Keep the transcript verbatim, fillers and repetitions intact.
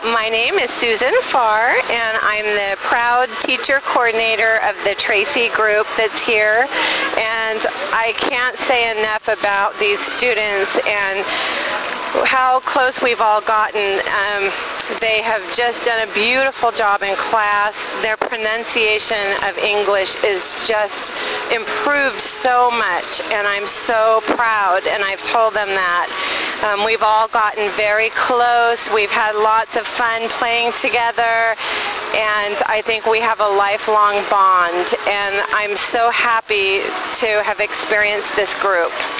My name is Susan Farr, and I'm the proud teacher coordinator of the Tracy group that's here. And I can't say enough about these students and how close we've all gotten. Um, they have just done a beautiful job in class. Their pronunciation of English is just improved so much, and I'm so proud, and I've told them that. Um, we've all gotten very close. We've had lots of fun playing together, and I think we have a lifelong bond, and I'm so happy to have experienced this group.